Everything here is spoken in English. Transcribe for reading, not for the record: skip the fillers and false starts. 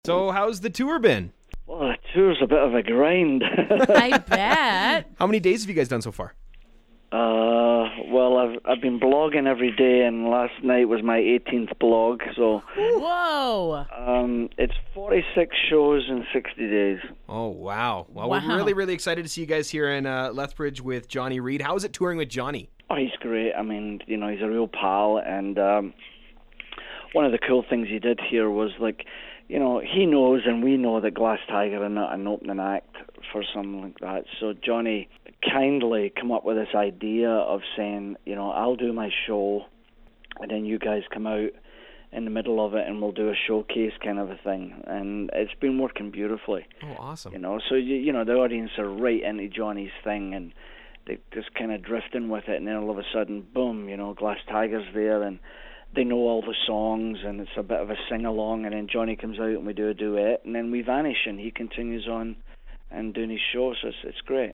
So how's the tour been? Well, the tour's a bit of a grind. I bet. How many days have you guys done so far? Well, I've been blogging every day, and last night was my 18th blog. So Whoa. it's 46 shows in 60 days. Oh, wow. Well, Wow. we're really, really excited to see you guys here in Lethbridge with Johnny Reid. How is it touring with Johnny? Oh, he's great. I mean, you know, he's a real pal, and one of the cool things he did here was, like, you know, he knows and we know that Glass Tiger are not an opening act for something like that. So Johnny kindly come up with this idea of saying, you know, I'll do my show, and then you guys come out in the middle of it and we'll do a showcase kind of a thing. And it's been working beautifully. Oh, awesome. You know, so, you know, the audience are right into Johnny's thing, and they just kind of drifting with it, and then all of a sudden, boom, you know, Glass Tiger's there, and they know all the songs, and it's a bit of a sing-along, and then Johnny comes out and we do a duet, and then we vanish, and he continues on and doing his show, so it's great.